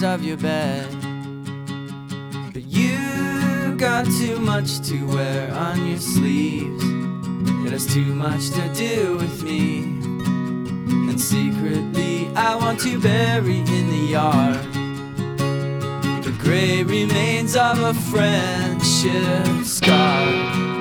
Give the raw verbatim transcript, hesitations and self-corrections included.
of your bed. But you got too much to wear on your sleeves. It has too much to do with me. And secretly I want to bury in the yard the gray remains of a friendship scar.